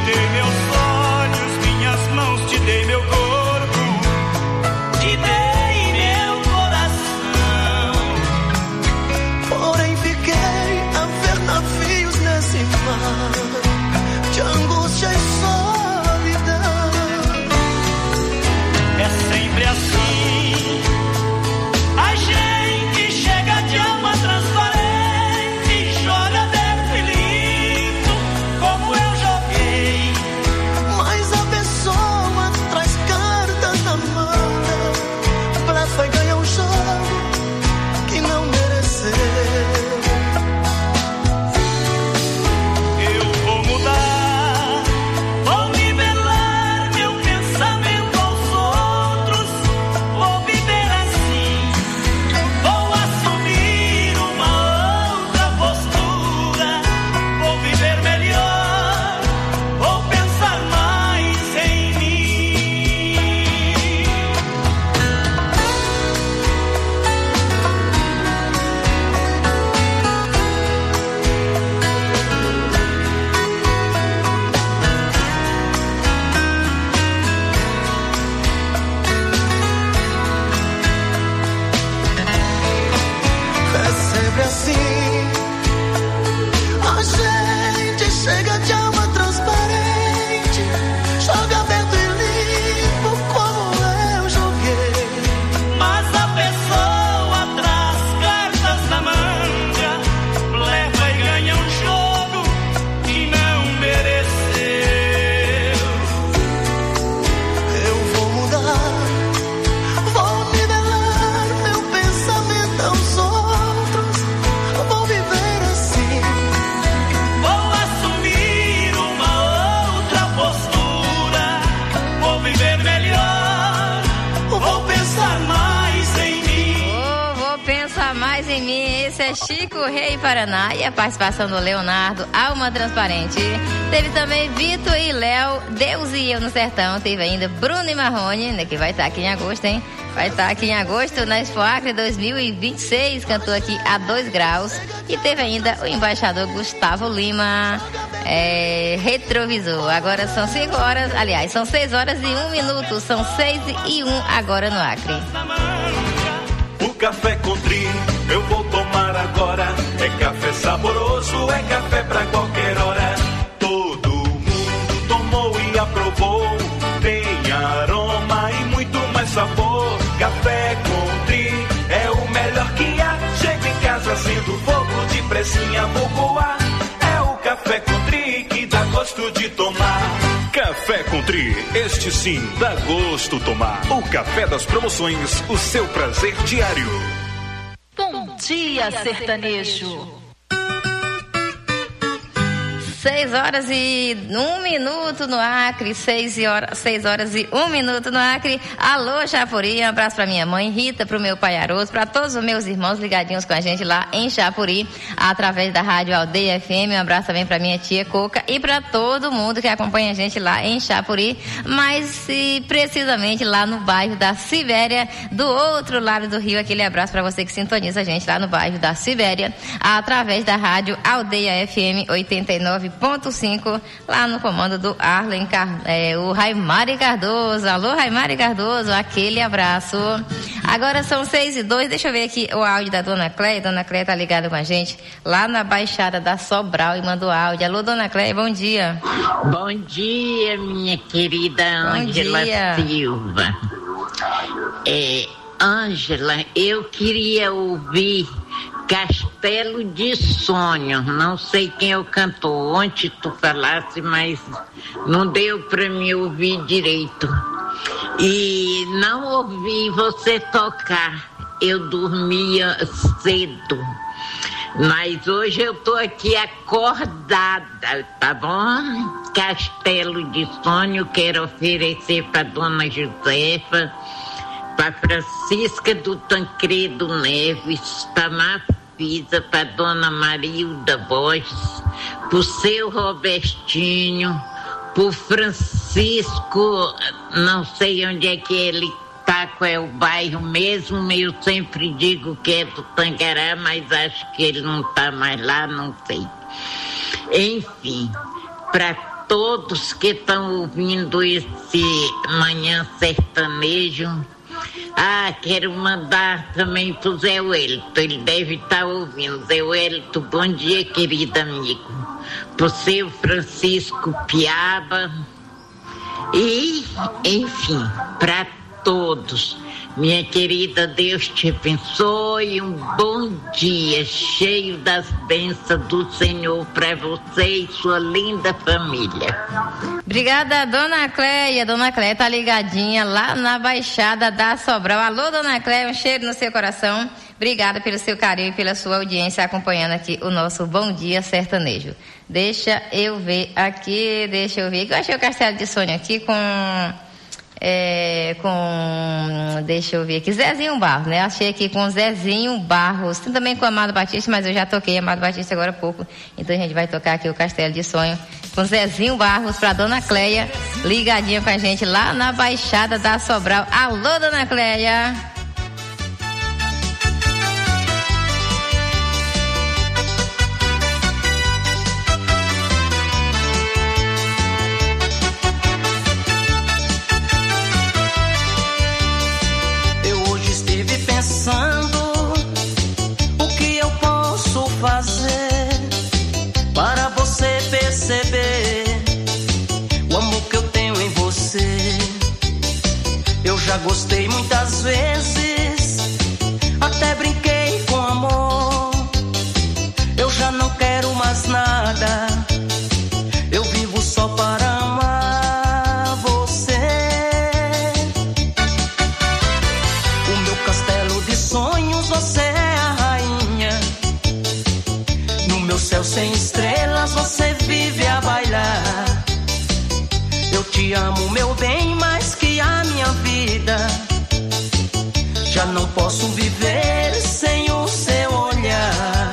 dei meus olhos, minhas mãos, te dei meu corpo, te dei meu coração. Porém fiquei a ver navios nesse mar de angústia e solidão. É sempre assim, a gente chega de alma transparente, joga aberto e limpo, como eu joguei. Mas a pessoa traz cartas na manga, blefa e ganha um jogo que não mereceu. Eu vou mudar, vou nivelar meu pensamento aos outros, vou viver assim, vou assumir uma outra postura, vou viver melhor, vou pensar mais em mim. É sempre assim, a gente chega de alma transparente, joga aberto e limpo como eu joguei. Mas a pessoa traz cartas na manga, leva e ganha um jogo que não mereceu. Eu vou mudar, vou nivelar meu pensamento aos outros, vou viver assim. Vou assumir uma outra postura, vou viver melhor, vou pensar mais em mim. Vou pensar mais em mim. Esse é Chico Rei Paraná e a participação do Leonardo, Alma Transparente. Teve também Vitor e Léo, Deus e Eu no Sertão. Teve ainda Bruno e Marrone, né, que vai estar aqui em agosto, hein? Vai estar aqui em agosto na Expo Acre 2026, cantou aqui a 2 graus. E teve ainda o embaixador Gustavo Lima, Retrovisor. Agora são 5 horas, aliás, são 6 horas e 1 minuto, são 6:01 agora no Acre. O café Country eu vou tomar agora. É café saboroso, é café pra qualquer hora. Todo mundo tomou e aprovou. Tem aroma e muito mais sabor. Café Country é o melhor que há. Chego em casa sendo fogo, depressinha vou voar. É o café Country que dá gosto de tomar. Café Country, este sim dá gosto tomar. O café das promoções, o seu prazer diário. Bom dia, sertanejo. 6 horas e 1 minuto no Acre, 6 horas e 1 minuto no Acre. Alô, Chapuri, um abraço pra minha mãe Rita, pro meu pai Aroso, pra todos os meus irmãos ligadinhos com a gente lá em Chapuri, através da Rádio Aldeia FM. Um abraço também pra minha tia Coca e pra todo mundo que acompanha a gente lá em Chapuri, mas precisamente lá no bairro da Sibéria, do outro lado do rio. Aquele abraço pra você que sintoniza a gente lá no bairro da Sibéria, através da Rádio Aldeia FM 89.5, lá no comando do Arlen, o Raimari Cardoso. Alô, Raimari Cardoso, aquele abraço. Agora são 6:02, deixa eu ver aqui o áudio da Dona Cléia. Dona Cléia tá ligada com a gente lá na Baixada da Sobral e mandou áudio. Alô, Dona Cléia, bom dia. Bom dia, minha querida Ângela Silva. Ângela, eu queria ouvir Castelo de Sonho. Não sei quem é o cantor. Ontem tu falasse, mas não deu pra me ouvir direito. E não ouvi você tocar. Eu dormia cedo. Mas hoje eu tô aqui acordada, tá bom? Castelo de Sonho, quero oferecer pra Dona Josefa, pra Francisca do Tancredo Neves, pra Mafisa, pra Dona Marilda Borges, pro seu Robertinho, pro Francisco, não sei onde é que ele tá, qual é o bairro mesmo, eu sempre digo que é do Tangará, mas acho que ele não tá mais lá, não sei. Enfim, para todos que estão ouvindo esse Manhã Sertanejo. Quero mandar também pro Zé Wellington, ele deve estar ouvindo. Zé Wellington, bom dia, querido amigo. Pro seu Francisco Piaba e, enfim, para todos. Minha querida, Deus te abençoe, um bom dia cheio das bênçãos do Senhor para você e sua linda família. Obrigada, Dona Cléia. Dona Cléia tá ligadinha lá na Baixada da Sobral. Alô, Dona Cléia, um cheiro no seu coração. Obrigada pelo seu carinho e pela sua audiência acompanhando aqui o nosso Bom Dia Sertanejo. Deixa eu ver aqui. Eu achei o Castelo de Sônia aqui deixa eu ver aqui, Zezinho Barros, né? Achei aqui com Zezinho Barros, tem também com Amado Batista, mas eu já toquei Amado Batista agora há pouco, então a gente vai tocar aqui o Castelo de Sonho com Zezinho Barros pra Dona Cléia, ligadinha com a gente lá na Baixada da Sobral. Alô, Dona Cléia! O que eu posso fazer para você perceber o amor que eu tenho em você? Eu já gostei muitas vezes, até brinquei com amor. Eu já não quero mais nada, eu vivo só para amar você. O meu castelo de sonhos, você é a rainha. No meu céu sem estrelas, você vive a bailar. Eu te amo, meu bem, mais que a minha vida. Já não posso viver sem o seu olhar.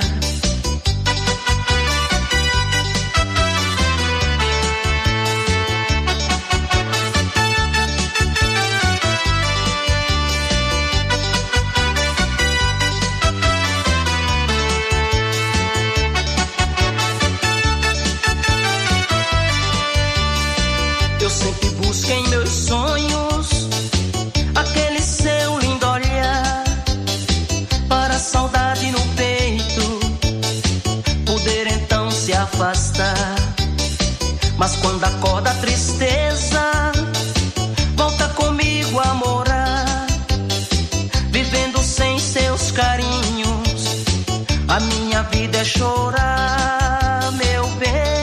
Sempre busco em meus sonhos aquele seu lindo olhar, para a saudade no peito poder então se afastar. Mas quando acorda a tristeza, volta comigo a morar, vivendo sem seus carinhos. A minha vida é chorar, meu bem.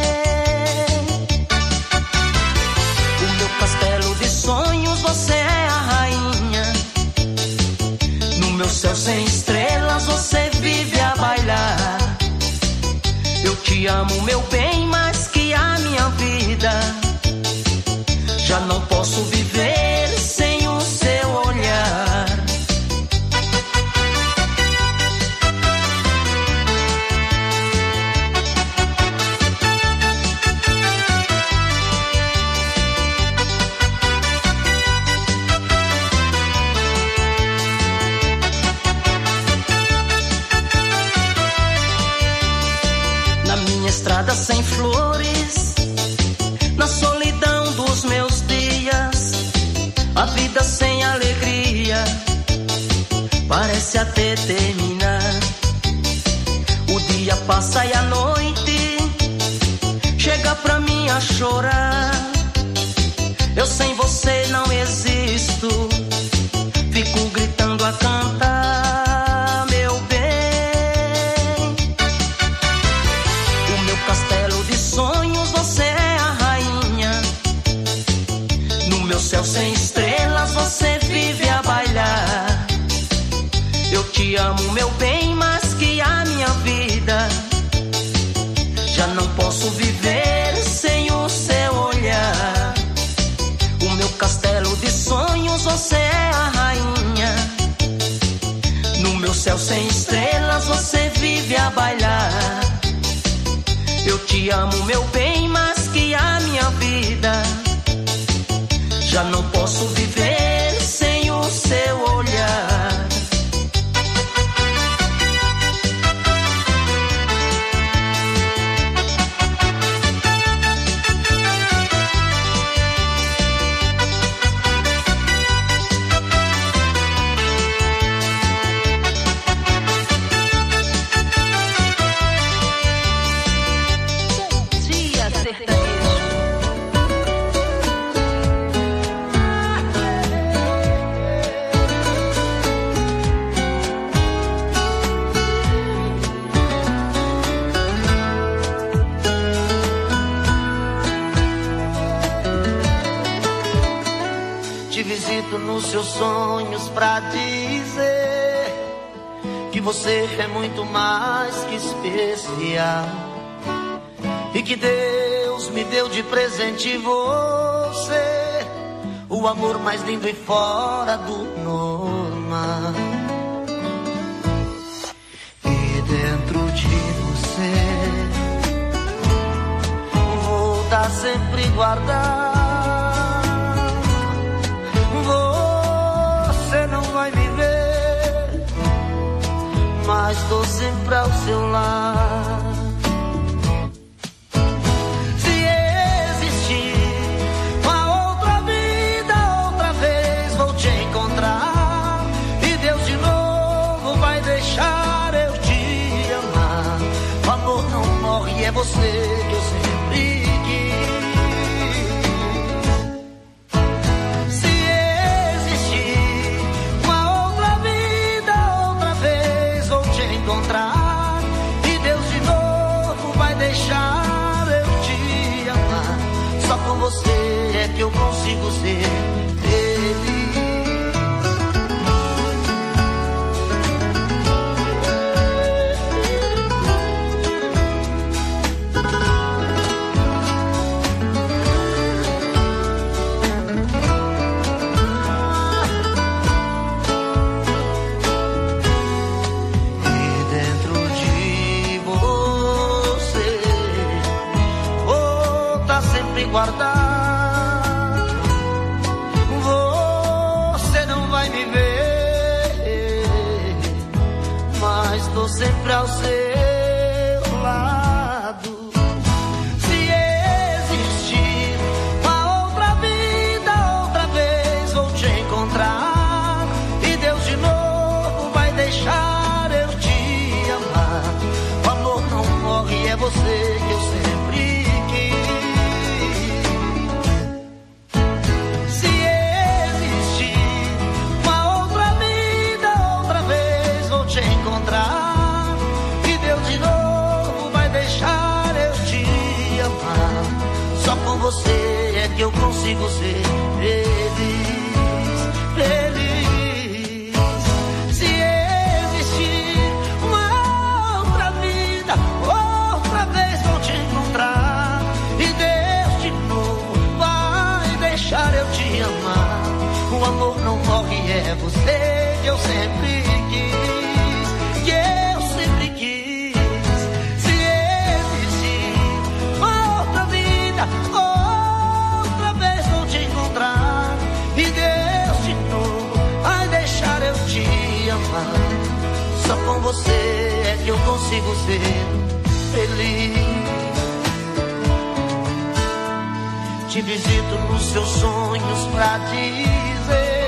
Castelo de sonhos, você é a rainha. No meu céu sem estrelas, você vive a bailar. Eu te amo, meu bem, mais que a minha vida. Já não posso viver sem o seu olhar. Estrada sem flores, na solidão dos meus dias, a vida sem alegria parece até terminar. O dia passa e a noite chega pra mim a chorar. Eu sem você não existo, fico gritando a cantar, meu bem. Castelo de sonhos, você é a rainha. No meu céu sem estrelas, você vive a bailar. Eu te amo, meu bem, mais que a minha vida. Já não posso viver sem o seu olhar. O meu castelo de sonhos, você é a rainha. No meu céu sem estrelas, você vive a bailar. Eu te amo, meu bem, mais que a minha vida. Já não posso viver sem o seu olhar. visito nos seus sonhos pra dizer que você é muito mais que especial e que Deus me deu de presente você, o amor mais lindo e fora do normal. E dentro de você vou estar sempre guardado. Você não vai me ver, mas tô sempre ao seu lado. Se existir uma outra vida, outra vez vou te encontrar, e Deus de novo vai deixar eu te amar. O amor não morre, é você que eu sempre quis. E Deus de novo vai deixar eu te amar. Só com você é que eu consigo ser feliz. Guardar, você não vai me ver, mas tô sempre ao seu lado. Se existir uma outra vida, outra vez vou te encontrar, e Deus de novo vai deixar eu te amar. O amor não morre, é você que eu sempre quis. E Deus de novo vai deixar eu te amar. Só com você é que eu consigo ser feliz, feliz. Se existir uma outra vida, outra vez vou te encontrar, e Deus de novo vai deixar eu te amar. O amor não morre, é você que eu sempre quis. Outra vez vou te encontrar, e Deus de novo vai deixar eu te amar. Só com você é que eu consigo ser feliz. Te visito nos seus sonhos pra dizer: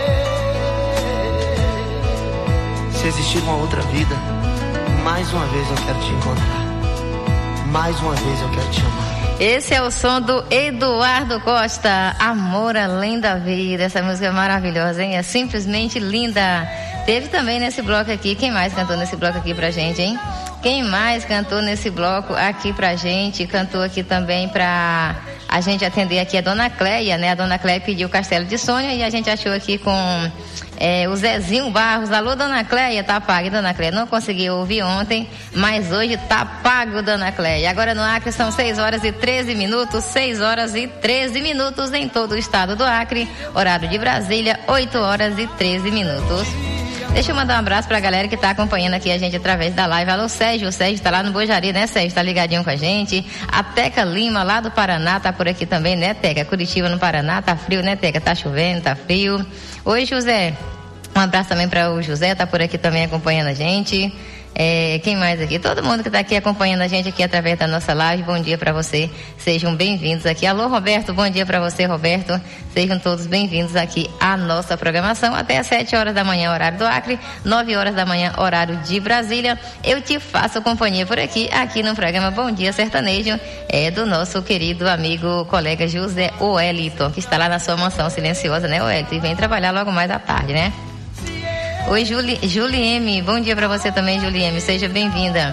se existir uma outra vida, mais uma vez eu quero te encontrar, mais uma vez eu quero te amar. Esse é o som do Eduardo Costa, Amor Além da Vida. Essa música é maravilhosa, hein? É simplesmente linda. Teve também nesse bloco aqui, quem mais cantou nesse bloco aqui pra gente, hein? Quem mais cantou nesse bloco aqui pra gente? Cantou aqui também pra a gente atender aqui a Dona Cléia, né? A Dona Cléia pediu Castelo de Sônia e a gente achou aqui com o Zezinho Barros. Alô, Dona Cléia, tá pago, Dona Cléia. Não consegui ouvir ontem, mas hoje tá pago, Dona Cléia. Agora no Acre são 6 horas e 13 minutos, 6 horas e 13 minutos em todo o estado do Acre. Horário de Brasília, 8 horas e 13 minutos. Deixa eu mandar um abraço pra galera que tá acompanhando aqui a gente através da live. Alô, Sérgio. O Sérgio tá lá no Bojari, né, Sérgio? Tá ligadinho com a gente. A Teca Lima, lá do Paraná, tá por aqui também, né, Teca? Curitiba, no Paraná, tá frio, né, Teca? Tá chovendo, tá frio. Oi, José. Um abraço também para o José, tá por aqui também acompanhando a gente. Quem mais aqui? Todo mundo que está aqui acompanhando a gente aqui através da nossa live, bom dia para você, sejam bem-vindos aqui. Alô, Roberto, bom dia para você, Roberto, sejam todos bem-vindos aqui à nossa programação, até às 7 horas da manhã, horário do Acre, 9 horas da manhã, horário de Brasília. Eu te faço companhia por aqui no programa Bom Dia Sertanejo, do nosso querido amigo, colega José Wellington, que está lá na sua mansão silenciosa, né, Wellington, e vem trabalhar logo mais à tarde, né? Oi, Julieme, bom dia para você também, Julieme, seja bem-vinda.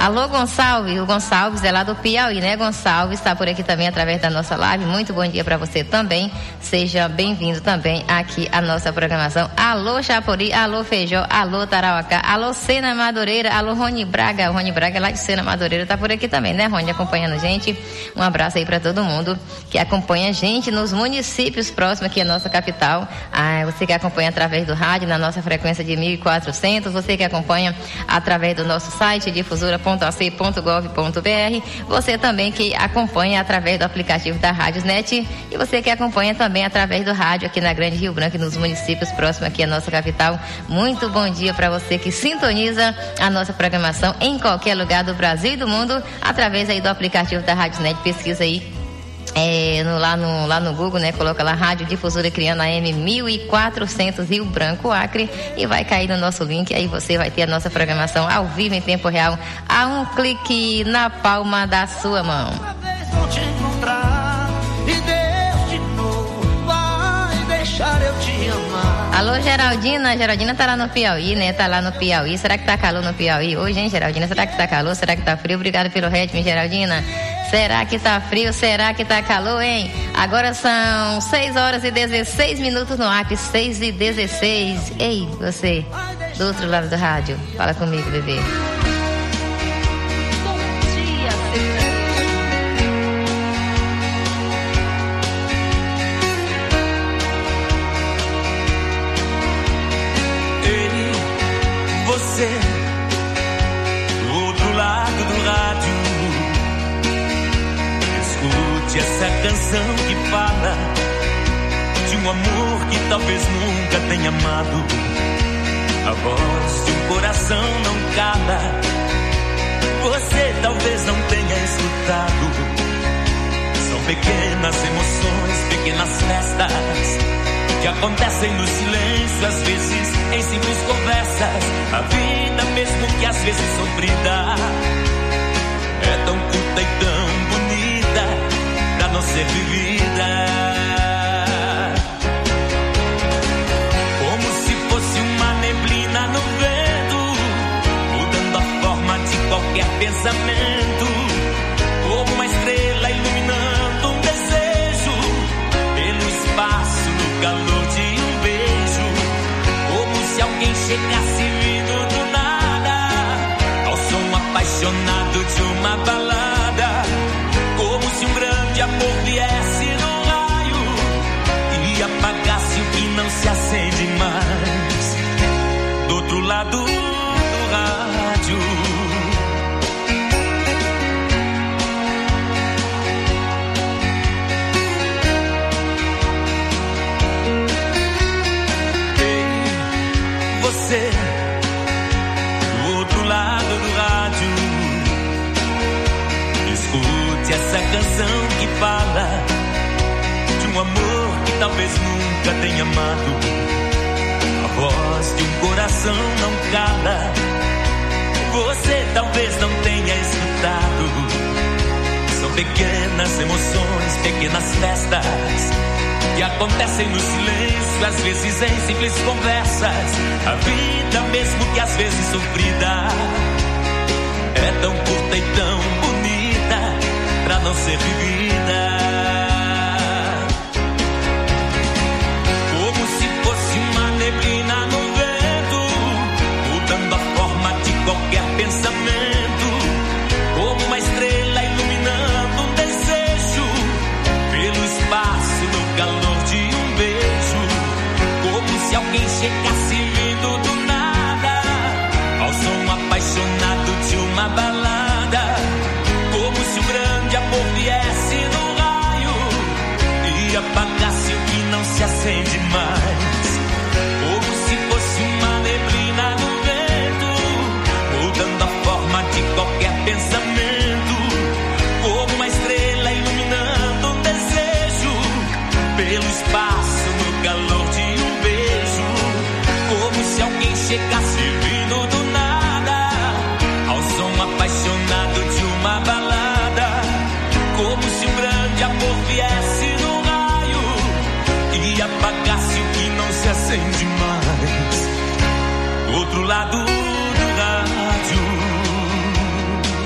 Alô, Gonçalves, o Gonçalves é lá do Piauí, né? Gonçalves está por aqui também através da nossa live. Muito bom dia para você também. Seja bem-vindo também aqui à nossa programação. Alô, Chapuri, alô, Feijó, alô, Tarauacá, alô, Sena Madureira, alô, Rony Braga. O Rony Braga lá de Sena Madureira tá por aqui também, né, Rony? Acompanhando a gente. Um abraço aí para todo mundo que acompanha a gente nos municípios próximos aqui à nossa capital. Você que acompanha através do rádio, na nossa frequência de 1400, você que acompanha através do nosso site, difusora.ac.gov.br, você também que acompanha através do aplicativo da Rádiosnet e você que acompanha também através do rádio aqui na Grande Rio Branco e nos municípios próximos aqui à nossa capital. Muito bom dia para você que sintoniza a nossa programação em qualquer lugar do Brasil e do mundo através aí do aplicativo da Rádiosnet. Pesquisa aí lá no Google, né? Coloca lá Rádio Difusora Criana AM 1400 Rio Branco, Acre, e vai cair no nosso link. Aí você vai ter a nossa programação ao vivo em tempo real, a um clique na palma da sua mão. Uma vez vou te encontrar e Deus de novo vai deixar eu te amar. Alô, Geraldina. Geraldina tá lá no Piauí, né? Tá lá no Piauí. Será que tá calor no Piauí hoje, hein, Geraldina? Será que tá calor? Será que tá frio? Obrigada pelo ritmo, Geraldina. Será que tá frio? Será que tá calor, hein? Agora são 6h16 no Acre, 6h16. Ei, você, do outro lado do rádio, fala comigo, bebê. Bom dia, sertanejo. Ei, você, do outro lado do rádio, escute essa canção que fala de um amor que talvez nunca tenha amado. A voz de um coração não cala, você talvez não tenha escutado. São pequenas emoções, pequenas festas que acontecem no silêncio, às vezes em simples conversas. A vida, mesmo que às vezes sofrida, é tão curta e tão bonita pra não ser vivida. Como se fosse uma neblina no vento, mudando a forma de qualquer pensamento. Como uma estrela iluminando um desejo, pelo espaço, no calor de um beijo. Como se alguém chegasse vindo do nada, ao som apaixonado de uma balada. Como se um grande amor viesse num raio e apagasse o que não se acende mais. Do outro lado do rádio, ei, você, do outro lado do rádio, escute essa canção que fala de um amor que talvez nunca tenha amado. A voz de um coração não cala, você talvez não tenha escutado. São pequenas emoções, pequenas festas que acontecem no silêncio, às vezes em simples conversas. A vida, mesmo que às vezes sofrida, é tão curta e tão bonita pra não ser vivida. Como se fosse uma neblina no vento, mudando a forma de qualquer pensamento. Como uma estrela iluminando um desejo, pelo espaço, no calor de um beijo. Como se alguém chegasse vindo do nada, ao som apaixonado de uma balada. Como se um grande amor viesse no raio e apagasse o que não se acende mais. Como se fosse uma neblina no vento, mudando a forma de qualquer pensamento. Como uma estrela iluminando um desejo, pelo espaço, no calor de um beijo. Como se alguém chegasse vindo do nada, ao som apaixonado de uma balada. Como se um grande amor viesse no raio e apagasse o que não se acende mais. Do outro lado do rádio.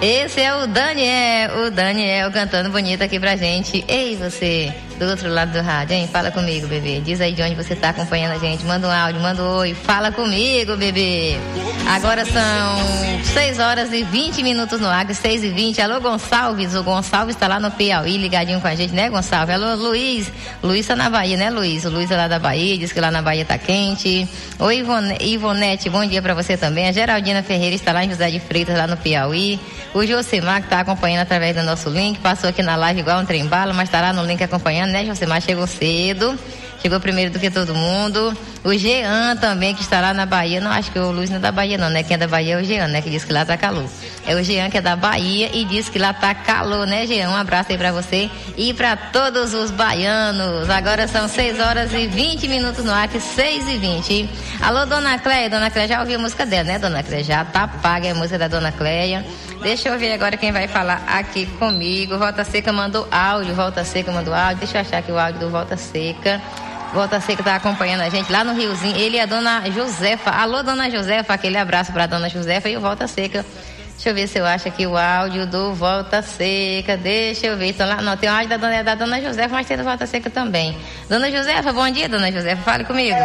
Esse é o Daniel cantando bonito aqui pra gente. Ei, você do outro lado do rádio, hein? Fala comigo, bebê. Diz aí de onde você tá acompanhando a gente. Manda um áudio, manda um oi. Fala comigo, bebê. Agora são 6 horas e 20 minutos no Acre, 6h20. Alô, Gonçalves. O Gonçalves tá lá no Piauí, ligadinho com a gente, né, Gonçalves? Alô, Luiz. Luiz tá na Bahia, né, Luiz? O Luiz é lá da Bahia, diz que lá na Bahia tá quente. Oi, Ivonete, bom dia pra você também. A Geraldina Ferreira está lá em José de Freitas, lá no Piauí. O Josemar, que tá acompanhando através do nosso link, passou aqui na live igual um trem-bala, mas tá lá no link acompanhando, né, Josemar? Chegou cedo, chegou primeiro do que todo mundo. O Jean também, que está lá na Bahia, não acho que o Luiz não é da Bahia não, né? Quem é da Bahia é o Jean, né? Que diz que lá tá calor. É o Jean que é da Bahia e diz que lá tá calor, né, Jean? Um abraço aí pra você e pra todos os baianos. Agora são 6 horas e 20 minutos no ar, 6h20. Alô, Dona Cléia já ouviu a música dela, né, Dona Cléia? Já tá paga a música da Dona Cléia. Deixa eu ver agora quem vai falar aqui comigo. Volta Seca mandou áudio, deixa eu achar aqui o áudio do Volta Seca. Volta Seca tá acompanhando a gente lá no Riozinho. Ele e a Dona Josefa. Alô, Dona Josefa, aquele abraço pra Dona Josefa e o Volta Seca. Deixa eu ver se eu acho aqui o áudio do Volta Seca. Deixa eu ver. Então, lá, não, tem o áudio da Dona Josefa, mas tem do Volta Seca também. Dona Josefa, bom dia, Dona Josefa. Fale comigo.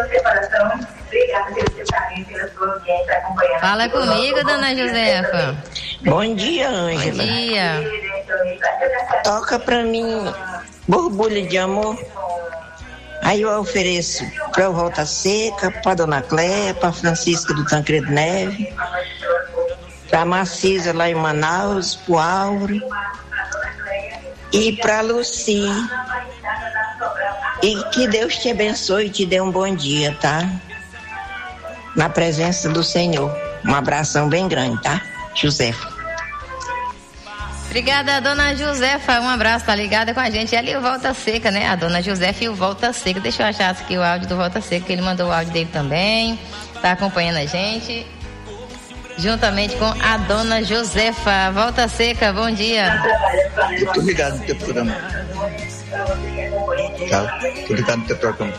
Fala comigo, Dona Josefa. Bom dia, Ângela. Bom dia. Toca pra mim Borbulha de Amor. Aí eu ofereço pra Volta Seca, pra Dona Cléia, pra Francisca do Tancredo Neve, pra Macisa lá em Manaus, pro Auro e pra Luci. E que Deus te abençoe e te dê um bom dia, tá? Na presença do Senhor. Um abração bem grande, tá? Josefa. Obrigada, Dona Josefa. Um abraço, tá ligada com a gente. E ali o Volta Seca, né? A Dona Josefa e o Volta Seca. Deixa eu achar aqui o áudio do Volta Seca, que ele mandou o áudio dele também. Tá acompanhando a gente. Juntamente com a Dona Josefa. Volta Seca, bom dia. Eu tô ligado no teu programa. Tá? Tô ligado no teu programa.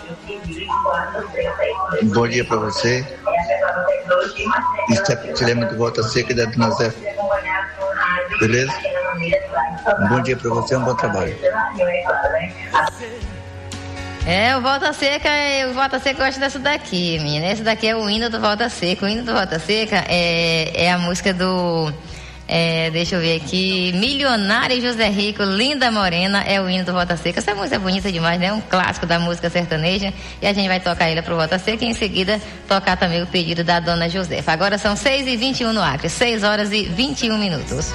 Um bom dia pra você. E te lembra do Volta Seca e da Dona Josefa. Beleza? Um bom dia pra você, um bom trabalho. O Volta Seca eu gosto dessa daqui, menina. Esse daqui é o hino do Volta Seca. O hino do Volta Seca é a música do... deixa eu ver aqui. Milionário José Rico, Linda Morena, é o hino do Volta Seca. Essa música é bonita demais, né? Um clássico da música sertaneja. E a gente vai tocar ela pro Volta Seca e em seguida tocar também o pedido da Dona Josefa. Agora são 6h21 no Acre, 6 horas e 21 minutos.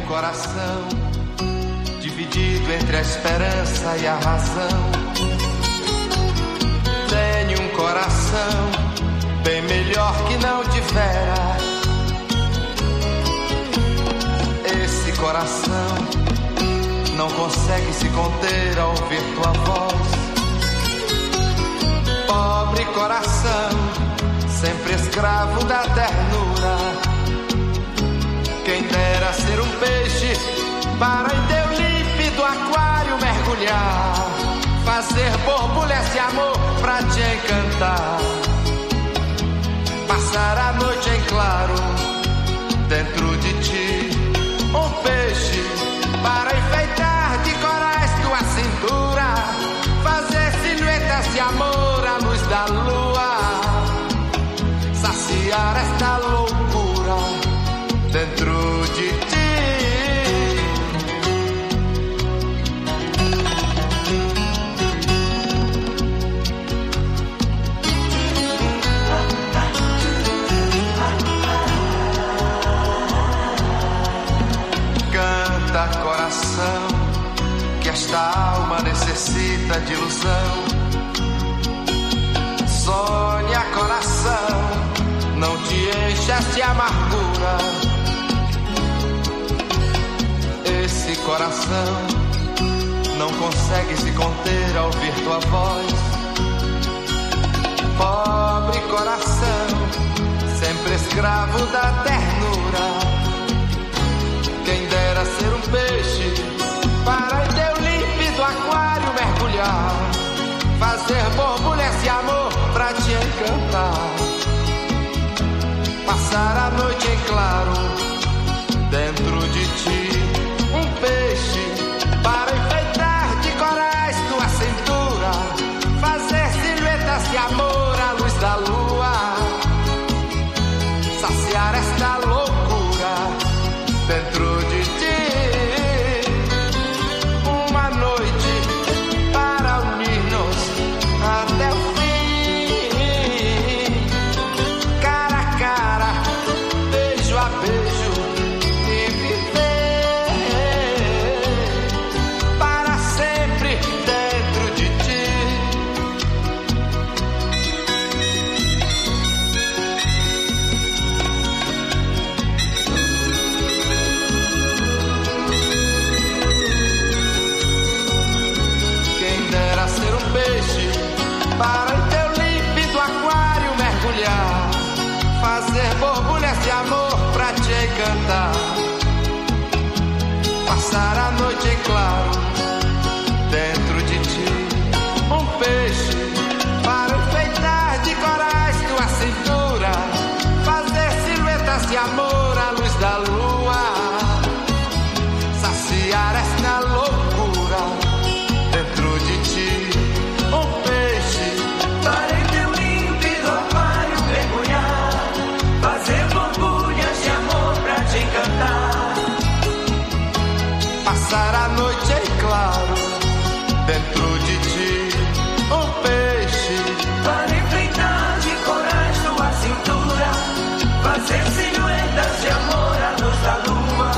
coração dividido entre a esperança e a razão. Tenho um coração bem melhor que não tivera. Esse coração não consegue se conter ao ouvir tua voz. Pobre coração, sempre escravo da ternura. Quem dera ser um peixe para em teu límpido aquário mergulhar, fazer borbulhas de amor pra te encantar, passar a noite em claro dentro de ti. Um peixe para enfeitar de corais tua cintura, fazer silhuetas de amor à luz da lua, saciar esta loucura dentro de ti. Canta, coração, que esta alma necessita de ilusão. Sonha, coração, não te enchas de amargura. Esse coração não consegue se conter ao ouvir tua voz. Pobre coração, sempre escravo da ternura. Quem dera ser um peixe para em teu límpido aquário mergulhar, fazer borbulhas de amor pra te encantar, passar a noite em claro dentro de ti. Um peixe para enfeitar de corais tua cintura, fazer silhuetas de amor à luz da lua, saciar esta loucura dentro de ti. Uma noite para unir-nos até o fim, cara a cara, beijo a beijo, e viver para sempre dentro de ti. Quem dera ser um peixe para em teu límpido aquário mergulhar, fazer borbulhas de amor pra te encantar, passar a noite em claro dentro de ti. Um peixe para enfeitar de corais tua cintura, fazer silhuetas de amor à luz da lua, saciar esta loucura dentro de ti. Um peixe Para em teu límpido aquário mergulhar, fazer borbulhas de amor pra te encantar, passar a noite em claro dentro de ti. Um peixe para enfeitar de corais tua cintura, fazer silhuetas de amor à luz da lua,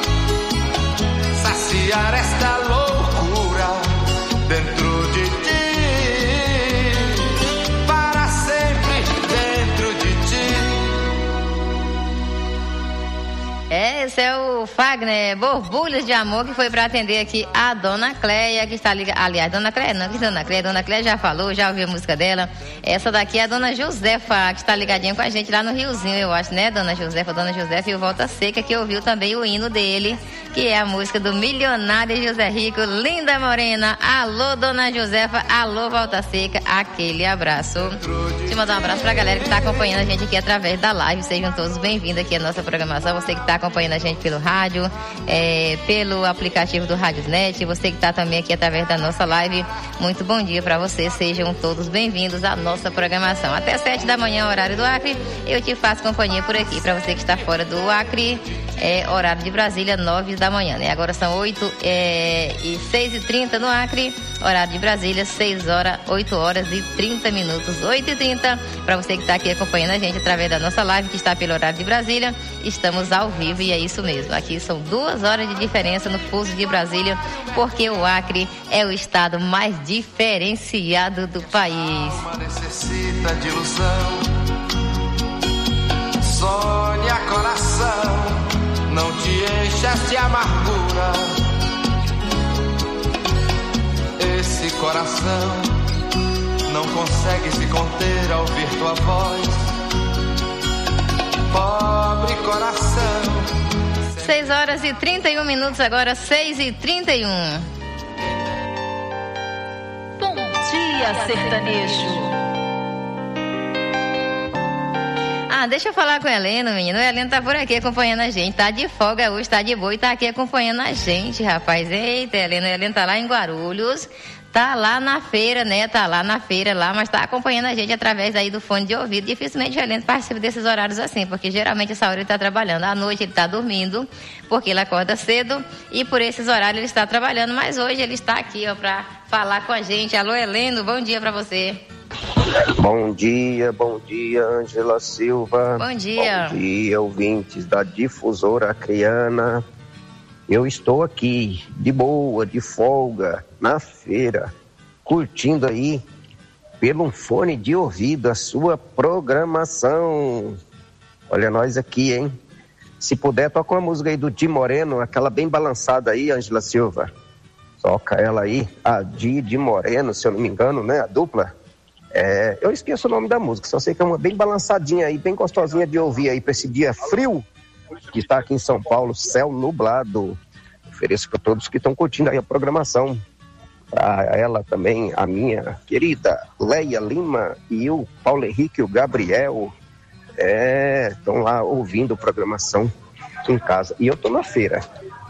saciar esta loucura dentro de ti, para sempre dentro de ti. Esse é o Fagner, Borbulhas de Amor, que foi para atender aqui a Dona Cléia, que está ligada. Aliás, Dona Cléia, não, que Dona Cléia já falou, já ouviu a música dela. Essa daqui é a Dona Josefa, que está ligadinha com a gente lá no Riozinho, eu acho, né, Dona Josefa e o Volta Seca, que ouviu também o hino dele, que é a música do milionário José Rico, Linda Morena. Alô, Dona Josefa, alô, Volta Seca, aquele abraço. Deixa eu mandar um abraço pra galera que está acompanhando a gente aqui através da live. Sejam todos bem-vindos aqui à nossa programação. Você que está acompanhando a gente pelo rádio, pelo aplicativo do Radiosnet, você que está também aqui através da nossa live, muito bom dia para você. Sejam todos bem-vindos à nossa programação. Até 7 da manhã, horário do Acre, eu te faço companhia por aqui. Para você que está fora do Acre, horário de Brasília, 9 da manhã, né? Agora são 6h30 no Acre, horário de Brasília, 8 horas e 30 minutos, 8h30. Para você que está aqui acompanhando a gente através da nossa live, que está pelo horário de Brasília, estamos ao vivo e é isso mesmo. Aqui são 2 horas de diferença no fuso de Brasília, porque o Acre é o estado mais diferenciado do país. A alma necessita de ilusão, sonha coração, não te enchas de amargura. Esse coração não consegue se conter ao ouvir tua voz. Pobre coração. 6 horas e 31 minutos agora, 6h31. Bom dia, sertanejo. Deixa eu falar com o Heleno, menino. O Heleno tá por aqui acompanhando a gente. Tá de folga hoje, tá de boa e tá aqui acompanhando a gente, rapaz. Eita, Heleno. O Heleno tá lá em Guarulhos. Tá lá na feira, né? Tá lá na feira, mas tá acompanhando a gente através aí do fone de ouvido. Dificilmente o Heleno participa desses horários assim, porque geralmente essa hora ele tá trabalhando. À noite ele tá dormindo, porque ele acorda cedo e por esses horários ele está trabalhando. Mas hoje ele está aqui, ó, pra falar com a gente. Alô, Heleno, bom dia pra você. Bom dia, Ângela Silva. Bom dia. Bom dia, ouvintes da Difusora Acreana. Eu estou aqui, de boa, de folga, na feira, curtindo aí, pelo fone de ouvido, a sua programação. Olha nós aqui, hein? Se puder, toca uma música aí do Di Moreno, aquela bem balançada aí, Ângela Silva. Toca ela aí, a Di Moreno, se eu não me engano, né? A dupla. Eu esqueço o nome da música, só sei que é uma bem balançadinha aí, bem gostosinha de ouvir aí para esse dia frio que está aqui em São Paulo, céu nublado. Ofereço para todos que estão curtindo aí a programação. Para ela também, a minha querida Leia Lima e o Paulo Henrique e o Gabriel estão lá ouvindo a programação aqui em casa. E eu estou na feira.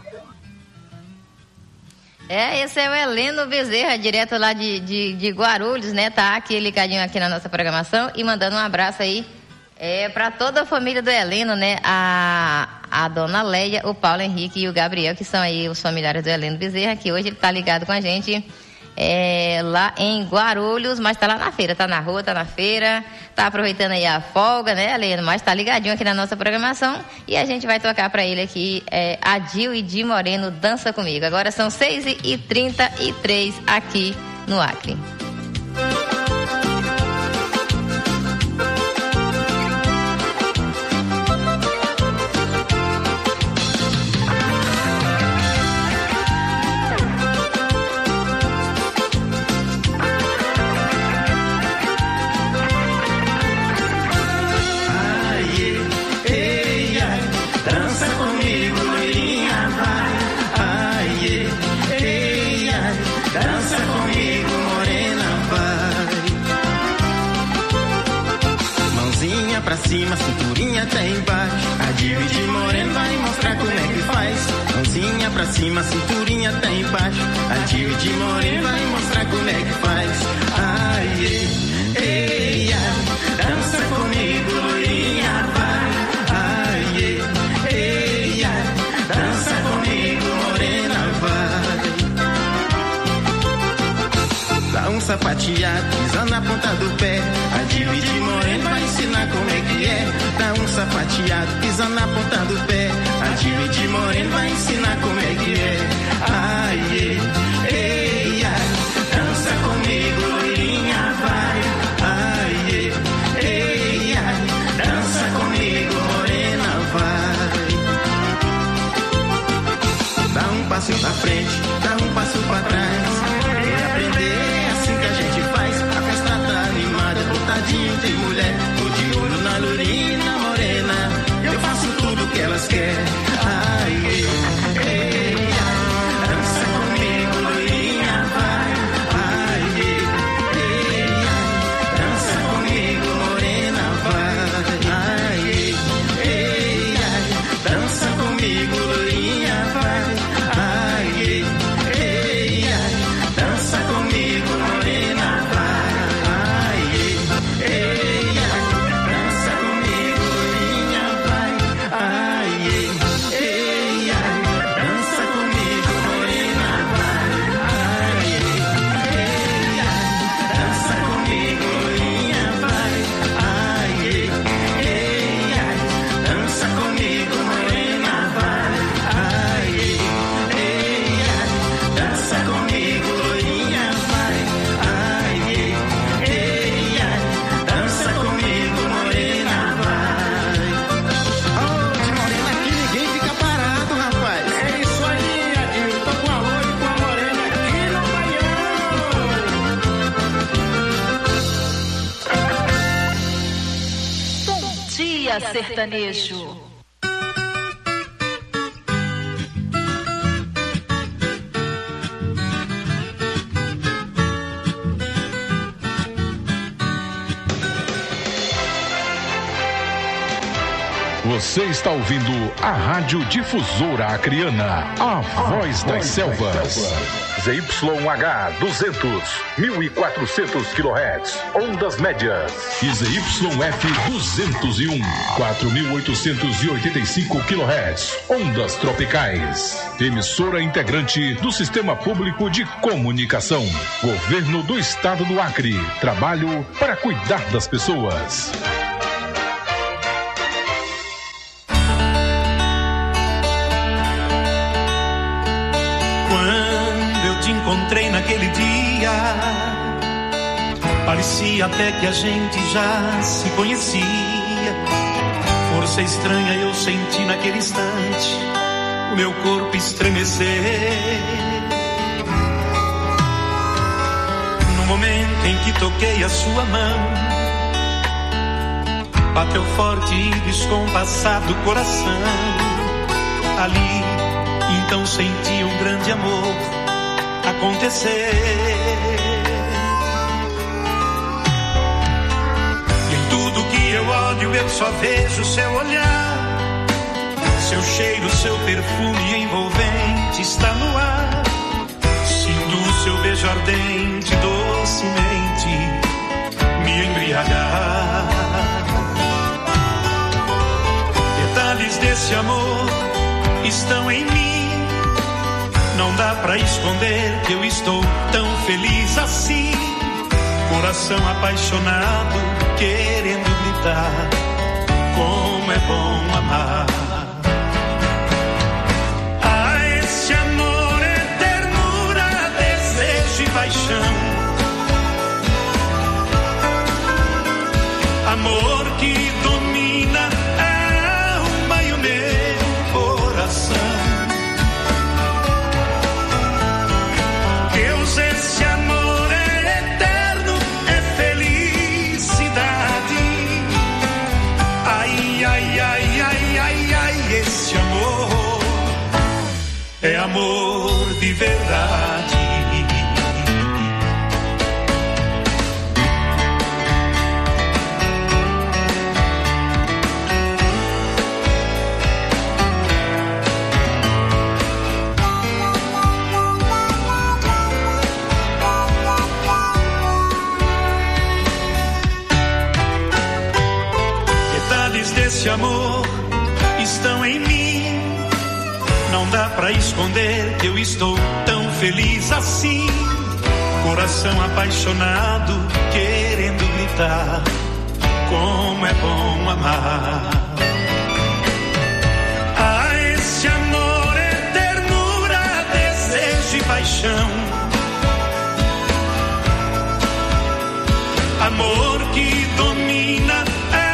Esse é o Heleno Bezerra, direto lá de Guarulhos, né? Tá aqui ligadinho aqui na nossa programação e mandando um abraço aí para toda a família do Heleno, né? A dona Leia, o Paulo Henrique e o Gabriel, que são aí os familiares do Heleno Bezerra, que hoje ele tá ligado com a gente lá em Guarulhos, mas tá lá na feira, tá na rua, tá na feira, tá aproveitando aí a folga, né, Heleno? Mas tá ligadinho aqui na nossa programação e a gente vai tocar pra ele aqui, Adil e Di Moreno, Dança Comigo. Agora são 6h33 aqui no Acre. Pra cima, cinturinha até embaixo. A Di Moreno vai mostrar como é que faz. Mãozinha pra cima, cinturinha até embaixo. A Di Moreno vai mostrar como é que faz. Ai, ei, ai, dança comigo, loirinha, vai. Ai, ei, ai, dança comigo, morena, vai. Dá um sapateado, pisa na ponta do pé. A Di Moreno vai ensinar como é que é. Dá um sapateado, pisa na ponta do pé. A Di Moreno vai ensinar como é que é. Ai, ei, ai, dança comigo, loirinha, vai. Ai, ei, ai, dança comigo, morena, vai. Dá um passo pra frente, dá um passo pra trás. Quer aprender, é assim que a gente faz. A festa tá animada, botadinho tem mulher. Tô de olho na lourinha morena. Eu faço tudo que elas querem. Ai, ei, ai, dança comigo, lourinha, vai. Ai, ei, ai, dança comigo, morena, vai. Ai, ei, ai, dança comigo, lourinha, vai. Ai, ei, Dia Sertanejo. Você está ouvindo a Rádio Difusora Acreana, a voz das selvas. ZYH 200, 1400 kHz, ondas médias. E ZYF 201, 4885 kHz, ondas tropicais. Emissora integrante do Sistema Público de Comunicação. Governo do Estado do Acre. Trabalho para cuidar das pessoas. Encontrei naquele dia, parecia até que a gente já se conhecia. Força estranha eu senti naquele instante, o meu corpo estremecer. No momento em que toquei a sua mão, bateu forte e descompassado o coração. Ali, então senti um grande amor acontecer. E em tudo que eu olho eu só vejo seu olhar, seu cheiro, seu perfume envolvente está no ar. Sinto o seu beijo ardente docemente me embriagar. Detalhes desse amor estão em mim, não dá pra esconder que eu estou tão feliz assim. Coração apaixonado, querendo gritar, como é bom amar. Ah, esse amor é ternura, desejo e paixão. Amor que domina a alma e o meu coração. Esse amor é eterno, é felicidade. Ai, ai, ai, ai, ai, ai, esse amor é amor de verdade. Esse amor estão em mim, não dá pra esconder que eu estou tão feliz assim. Coração apaixonado, querendo gritar, como é bom amar. Ah, esse amor é ternura, desejo e paixão. Amor que domina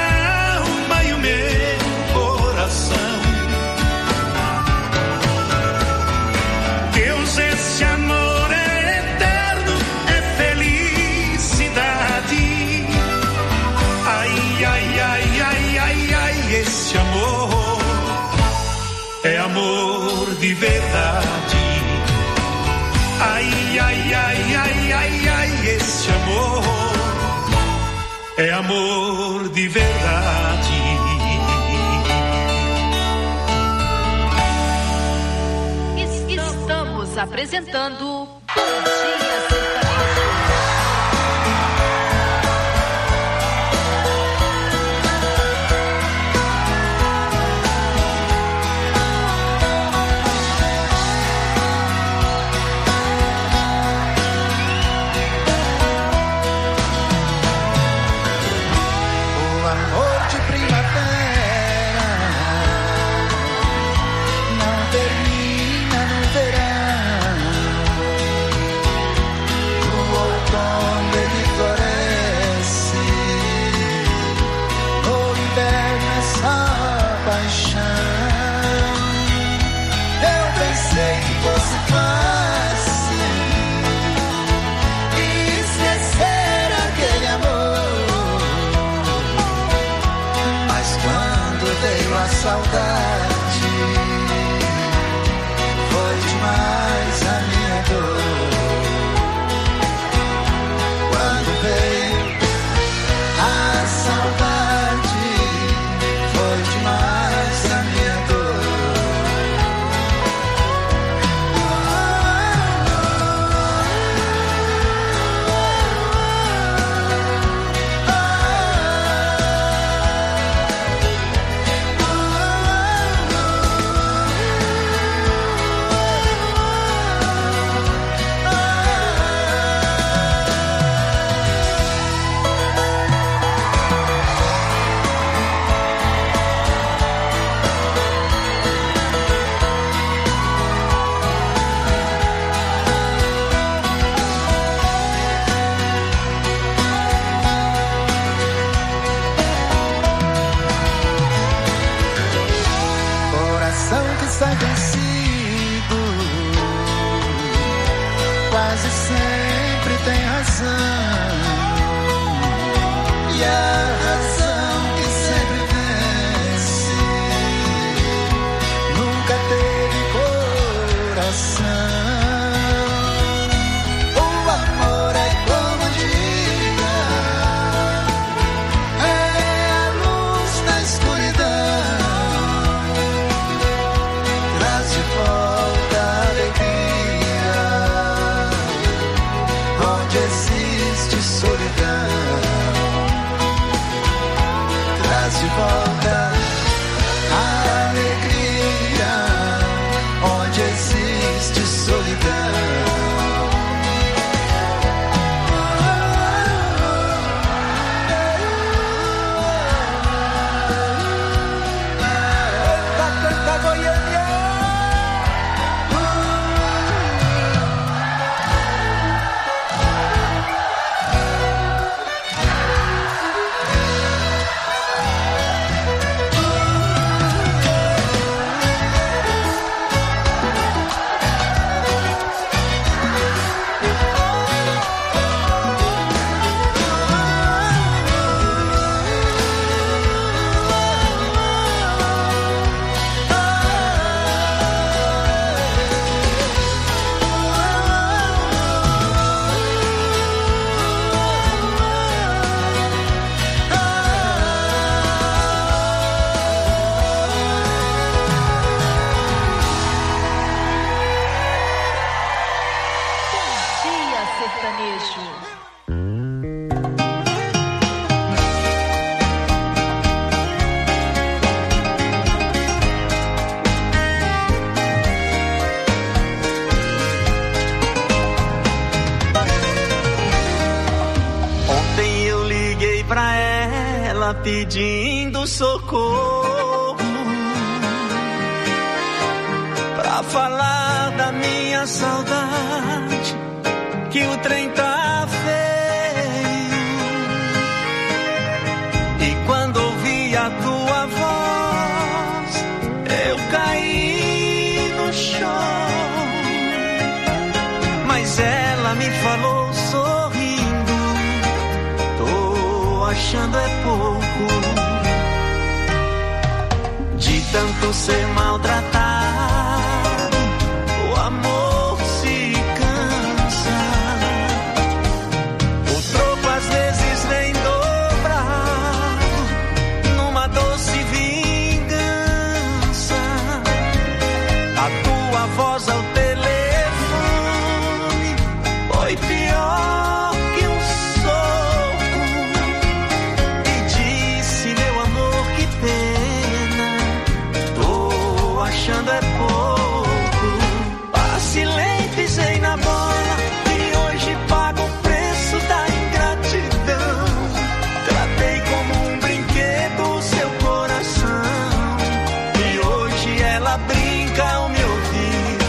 Deus, esse amor é eterno, é felicidade. Ai, ai, ai, ai, ai, ai, esse amor é amor de verdade. Ai, ai, ai, ai, ai, ai, esse amor é amor de verdade. Estamos apresentando Bom Dia Sertanejo. O amor de primavera não termina no verão. saudade foi demais a minha dor. Quando veio a saudade foi demais a minha dor. Sai vencido, quase sempre tem razão, e a razão que sempre vence nunca teve coração. O amor é como um dia, é a luz na escuridão. Volta a alegria, onde existe solidão. Traz de volta a alegria, onde existe solidão. Pedindo socorro, pra falar da minha saudade, que o trem tá feio. E quando ouvi a tua voz, eu caí no chão. Mas ela me falou sorrindo, tô achando é pouco de tanto ser maltratado, o amor se cansa. O troco às vezes vem dobrado numa doce vingança. A tua voz ao telefone foi pior que um soco. E disse, meu amor, que pena, tô achando é pouco. Vacilei, pisei na bola e hoje pago o preço da ingratidão. Tratei como um brinquedo seu coração, e hoje ela brinca ao me ouvir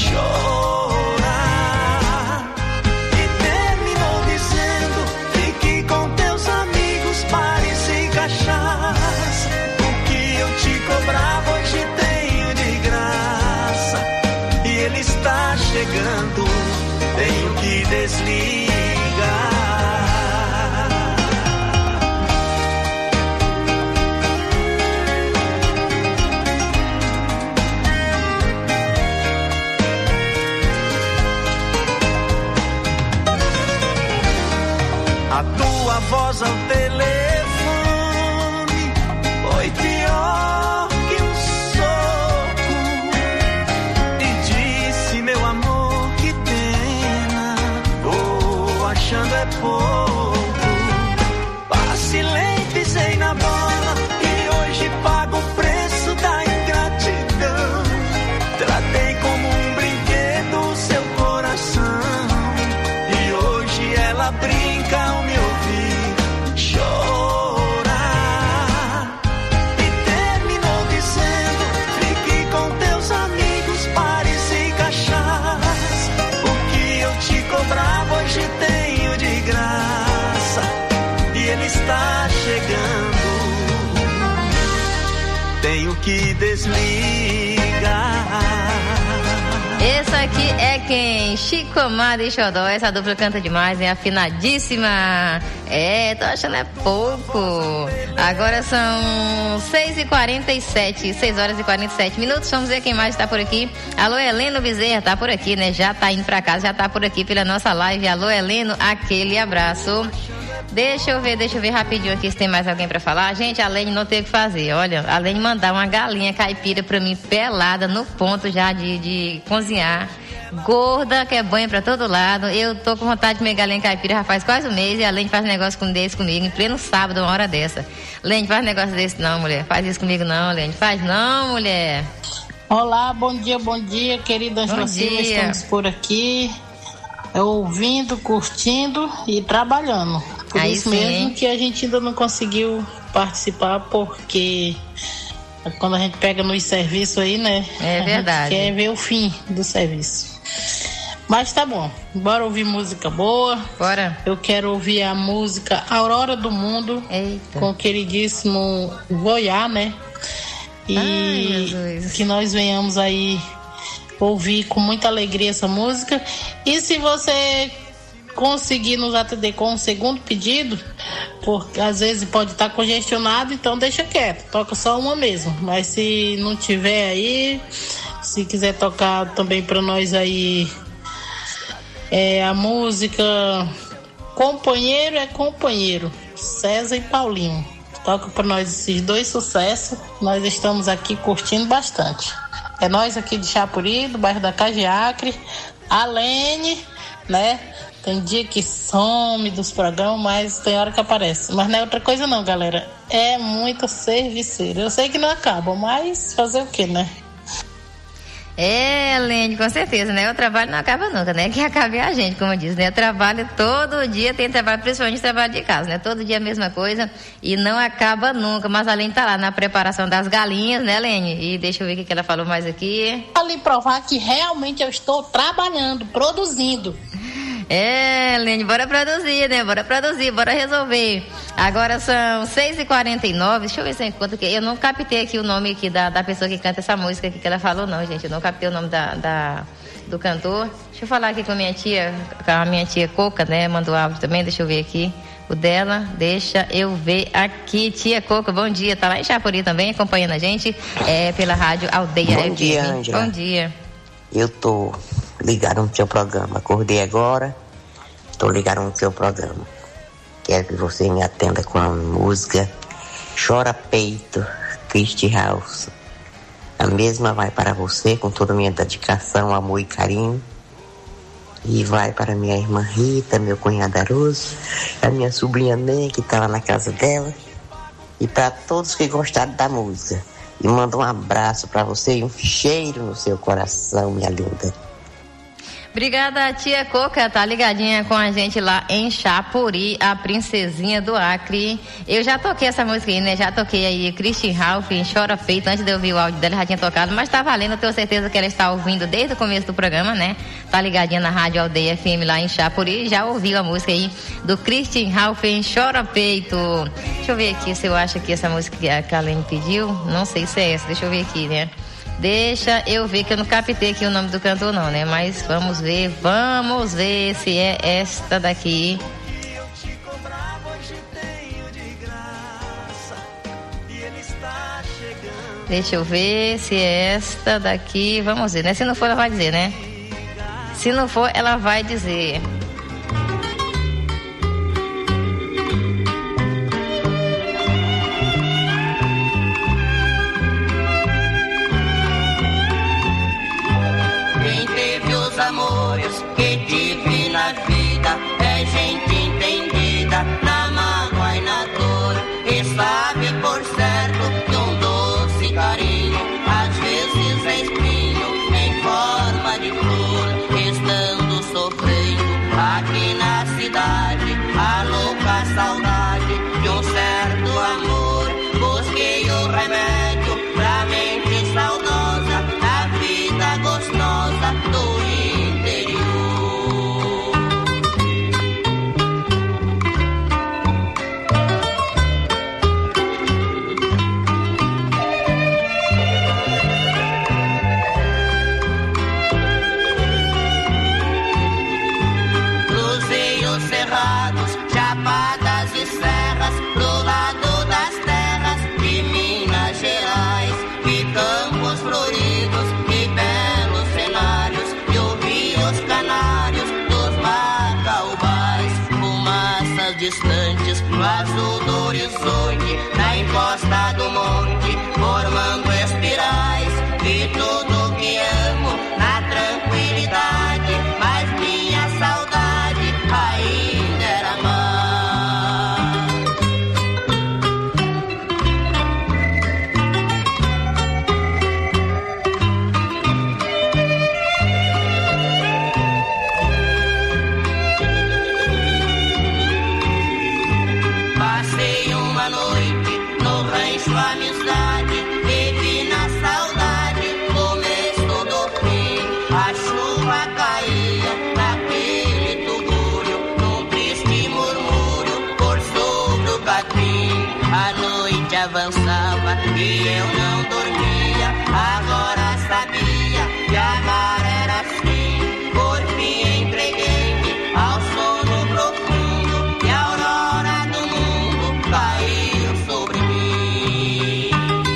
chorar. E terminou dizendo, fique com teus amigos, pare sem cachaça. O que eu te cobrava hoje tenho de graça. E ele está chegando, tenho que desligar. A tua voz ao telefone foi pior que um soco. E disse, meu amor, que pena, vou achando é pouco. Vacilei, pisei na bola e hoje pago o preço da ingratidão. Tratei como um brinquedo seu coração e hoje ela brinca ao me ouvir chorar. E terminou dizendo, fique com teus amigos, pares e cachaças. O que eu te cobrava hoje tenho de graça e ele está chegando. Tenho que desligar. Esse aqui é quem? Chico Amado e Xodó. Essa dupla canta demais, é afinadíssima. Tô achando é pouco. Agora são 6h47, 6 horas e 47 minutos. Vamos ver quem mais está por aqui. Alô, Heleno Bezerra, tá por aqui, né? Já tá indo pra casa, já tá por aqui pela nossa live. Alô, Heleno, aquele abraço. Deixa eu ver rapidinho aqui se tem mais alguém pra falar. Gente, a Lene não teve o que fazer. Olha, a Lene mandar uma galinha caipira pra mim pelada no ponto já de cozinhar. Gorda, que é banha pra todo lado. Eu tô com vontade de comer galinha caipira já faz quase um mês e a Lene faz um negócio desse comigo em pleno sábado, uma hora dessa. Lene, faz um negócio desse não, mulher. Faz isso comigo não, Lene. Faz não, mulher. Olá, bom dia, querida Angela Silva. Estamos por aqui, ouvindo, curtindo e trabalhando. Por aí isso sim, mesmo hein? que a gente ainda não conseguiu participar, porque quando a gente pega nos serviços aí, né? É verdade. A gente quer ver o fim do serviço. Mas tá bom, bora ouvir música boa. Bora. Eu quero ouvir a música Aurora do Mundo. Eita. Com o queridíssimo Goiá, né? E que nós venhamos aí ouvir com muita alegria essa música. E se você conseguir nos atender com um segundo pedido, porque às vezes pode estar congestionado, então deixa quieto, toca só uma mesmo. Mas se não tiver aí, se quiser tocar também para nós aí a música Companheiro é Companheiro, César e Paulinho. Toca para nós esses dois sucessos, nós estamos aqui curtindo bastante. É nós aqui de Chapuri, do bairro da Cajiacre, a Lene, né? Tem dia que some dos programas, mas tem hora que aparece. Mas não é outra coisa não, galera. É muita serviceira. Eu sei que não acaba, mas fazer o quê, né? Lene, com certeza, né? O trabalho não acaba nunca, né? Que acabe a gente, como diz, né? O trabalho todo dia tem trabalho, principalmente trabalho de casa, né? Todo dia a mesma coisa e não acaba nunca. Mas a Lene tá lá na preparação das galinhas, né, Lene? E deixa eu ver o que ela falou mais aqui. Ali provar que realmente eu estou trabalhando, produzindo. Lene, bora produzir, né? Bora produzir, bora resolver. Agora são 6h49, deixa eu ver se eu encontro aqui. Eu não captei aqui o nome aqui da pessoa que canta essa música aqui que ela falou, não, gente. Eu não captei o nome do cantor. Deixa eu falar aqui com a minha tia Coca, né? Mandou áudio também, deixa eu ver aqui. O dela, deixa eu ver aqui. Tia Coca, bom dia. Tá lá em Chapuri também, acompanhando a gente pela rádio Aldeia FM. Bom dia, Ângela. Bom dia. Eu tô ligado no seu programa. Acordei agora, tô ligado no seu programa. Quero que você me atenda com a música Chora Peito, Christy House. A mesma vai para você com toda a minha dedicação, amor e carinho. E vai para minha irmã Rita, meu cunhado Aroso, a minha sobrinha Ney, que está lá na casa dela. E para todos que gostaram da música. E mando um abraço para você e um cheiro no seu coração, minha linda. Obrigada, tia Coca, tá ligadinha com a gente lá em Chapuri, a princesinha do Acre. Eu já toquei essa música aí, né? Já toquei aí Christy Ralph, Chora Peito, antes de eu ouvir o áudio dela, já tinha tocado, mas tá valendo, eu tenho certeza que ela está ouvindo desde o começo do programa, né? Tá ligadinha na Rádio Aldeia FM lá em Chapuri, já ouviu a música aí do Christy Ralph, Chora Peito. Deixa eu ver aqui se eu acho que essa música que a Lene pediu, não sei se é essa, deixa eu ver aqui, né? Deixa eu ver, que eu não captei aqui o nome do cantor não, né? Mas vamos ver se é esta daqui. Deixa eu ver se é esta daqui, vamos ver, né? Se não for, ela vai dizer, né? Se não for, ela vai dizer. saudade de um certo amor. Busquei o remédio pra mente saudosa da vida gostosa do interior. Cruzei os cerrados, chapadas e serras, pro lado das terras de Minas Gerais. Vi campos floridos e belos cenários, e ouvi os canários dos bacaubás. Fumaças distantes no azul do horizonte, na encosta do monte, formando espirais. Vi tudo que amo na tranquilidade, mas minha saudade ainda era mais. Passei uma noite no rancho Amizade, vivi na saudade, começo do fim. A chuva caía naquele tugúrio, num triste murmúrio por sobre o capim. A noite avançava e eu não dormia, agora sabia que amar era assim. Por fim entreguei-me ao sono profundo e a aurora do mundo caiu sobre mim.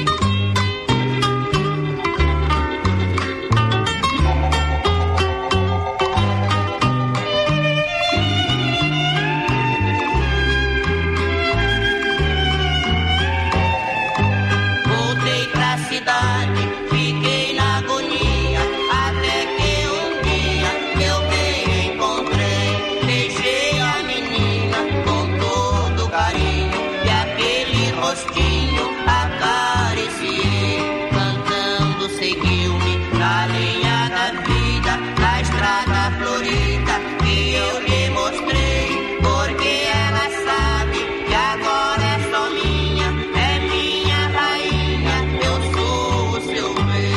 Voltei pra cidade, fiquei na agonia, até que um dia eu bem encontrei. Beijei a menina com todo carinho e aquele rostinho acariciei. Cantando seguiu-me na linha da vida, na estrada florida que eu lhe mostrei. Porque ela sabe que agora é só minha, é minha rainha, eu sou o seu bem.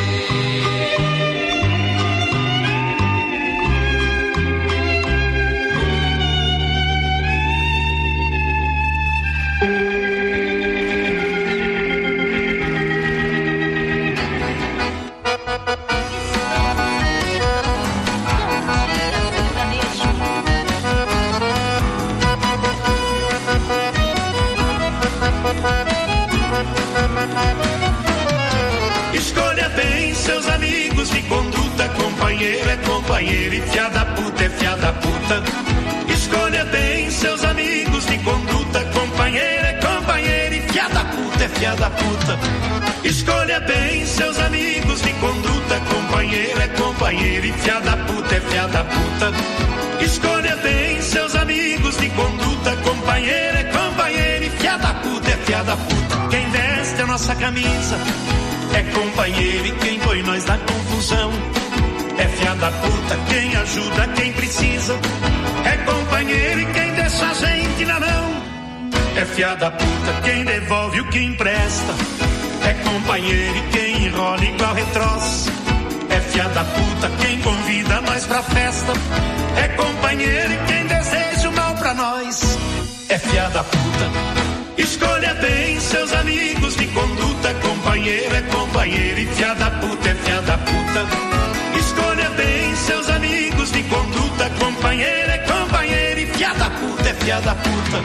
Escolha bem seus amigos de conduta, companheiro é companheiro e fia da puta é fia da puta. Escolha bem seus amigos de conduta, companheiro é companheiro e fia da puta é fia da puta. Escolha bem seus amigos de conduta, companheiro é companheiro e fia da puta é fia da puta. Escolha bem seus amigos de conduta, companheiro é companheiro e fia da puta é fia da puta. Quem veste a nossa camisa é companheiro e quem põe nós na confusão é fia da puta. Quem ajuda quem precisa é companheiro e quem deixa a gente na mão é fia da puta. Quem devolve o que empresta é companheiro e quem enrola igual retroço é fia da puta. Quem convida nós pra festa é companheiro e quem deseja o mal pra nós é fia da puta. Escolha bem seus amigos de conduta, companheiro é companheiro e fia da puta é fia da puta. Escolha bem seus amigos de conduta, companheiro é companheiro e fia da puta é fia da puta.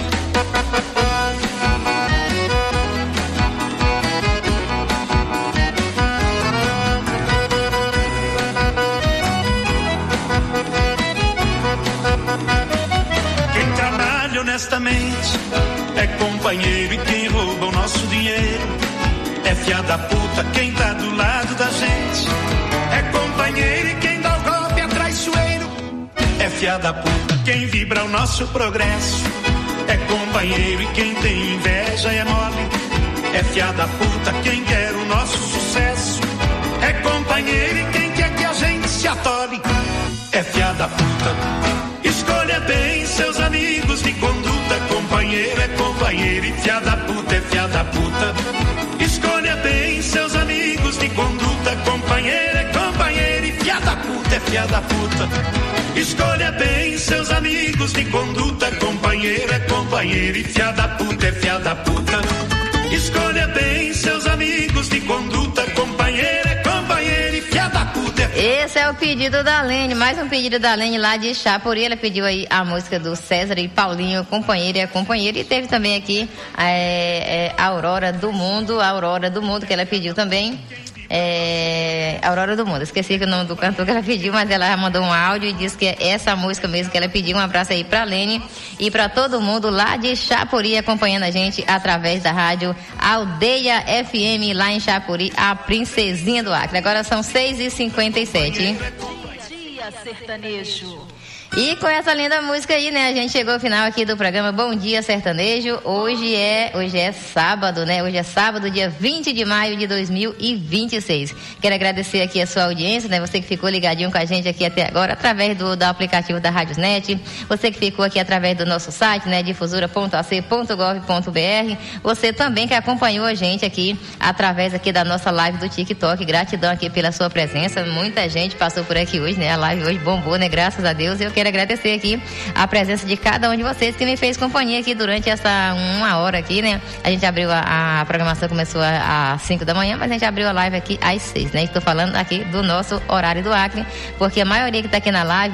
Quem trabalha honestamente é companheiro e quem rouba o nosso dinheiro é fia da puta. Quem tá do lado da gente é companheiro e quem dá o golpe é traiçoeiro é fia da puta. Quem vibra o nosso progresso é companheiro e quem tem inveja é mole é fia da puta. Quem quer o nosso sucesso é companheiro e quem quer que a gente se atole é fia da puta. Escolha bem seus amigos de conduta, companheiro filha da puta. Escolha bem seus amigos de conduta, companheiro é companheiro e filha da puta é filha da puta. Escolha bem seus amigos de conduta, companheiro é companheiro e filha da puta. Esse é o pedido da Lene, mais um pedido da Lene lá de Chapuri. Ela pediu aí a música do César e Paulinho, companheiro é companheiro. E teve também aqui a Aurora do Mundo, que ela pediu também. Aurora do Mundo, esqueci o nome do cantor que ela pediu, mas ela mandou um áudio e disse que é essa música mesmo que ela pediu. Um abraço aí pra Lene e pra todo mundo lá de Chapuri acompanhando a gente através da rádio Aldeia FM lá em Chapuri, a Princesinha do Acre. Agora são 6h57. Dia Sertanejo. E com essa linda música aí, né, a gente chegou ao final aqui do programa Bom Dia Sertanejo. Hoje é sábado, né? Hoje é sábado, dia 20 de maio de 2026. Quero agradecer aqui a sua audiência, né? Você que ficou ligadinho com a gente aqui até agora, através do aplicativo da Radiosnet. Você que ficou aqui através do nosso site, né? difusora.ac.gov.br. Você também que acompanhou a gente aqui através aqui da nossa live do TikTok. Gratidão aqui pela sua presença. Muita gente passou por aqui hoje, né? A live hoje bombou, né? Graças a Deus. Eu quero agradecer aqui a presença de cada um de vocês que me fez companhia aqui durante essa 1 hora aqui, né? A gente abriu a programação, começou às 5 da manhã, mas a gente abriu a live aqui às 6, né? Estou falando aqui do nosso horário do Acre, porque a maioria que está aqui na live